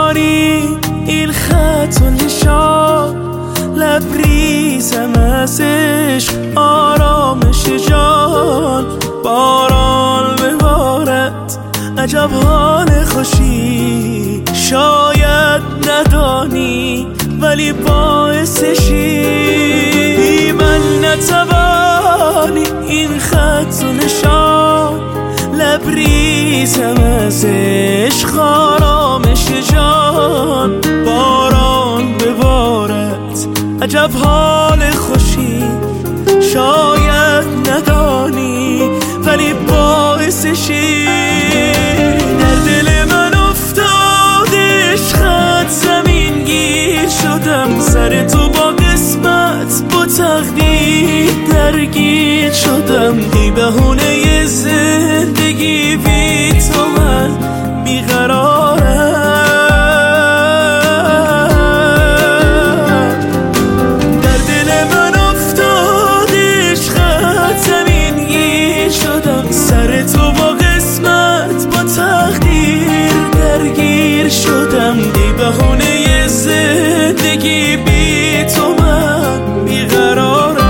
ندانی این خط و نشان، لبریزم از عشق آرامش جان. باران ببارد عجب حال خوشی، شاید ندانی ولی باعثشی. بی من نتوانی این خط و نشان، لبریزم از عشق آرامش جان. باران ببارد عجب حال خوشی، شاید ندانی ولی باعثشی. در دل من افتاد عشقت زمین گیر شدم، سر تو با قسمت با تقدیر درگیر شدم. ای بهونه زندگی بی تو من بیقرارم. در دل من افتاد عشقت زمین گیر شدم، سر تو با قسمت با تقدیر درگیر شدم. ای بهونه زندگی بی تو من بیقرارم.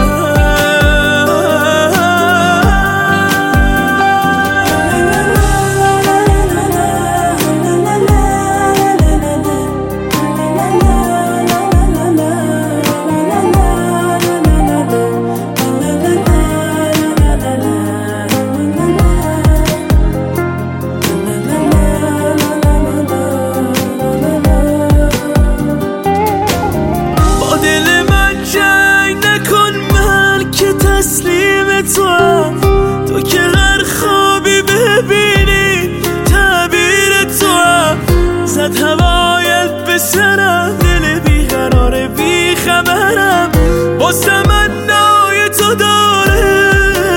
تو که هر خوابی ببینی تعبیر تو هم، زد هوایت به سرم، دل بیقرار بیخبرم واسه من نای تو داره.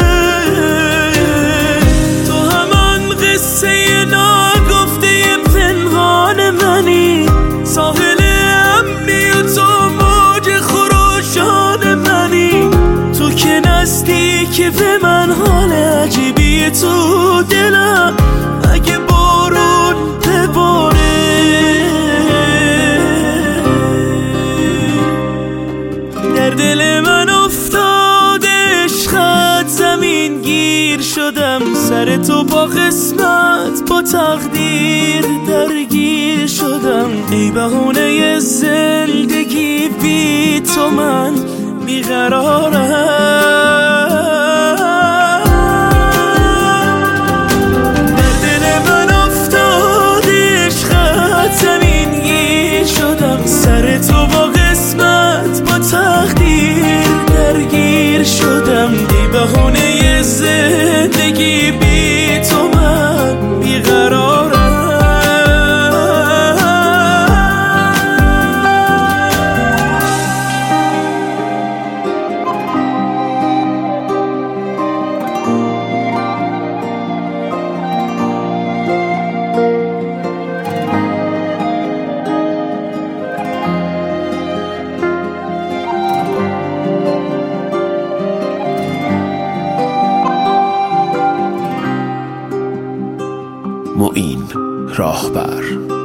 تو همان قصه ناگفته پنهان منی، ساحل امنی و تو موج خروشان منی. تو که نزدیکی به من، حال عجیبی تو دلم اگه بارون بباره. در دل من افتاد عشقت زمین گیر شدم، سر تو با قسمت با تقدیر درگیر شدم. ای بهونه زندگی بی تو من بیقرارم. در دل من افتاد عشقت زمین گیر شدم، سر تو با قسمت با تقدیر درگیر شدم. ای بهونه زندگی بی تو من بیقرارم. معین راهبر.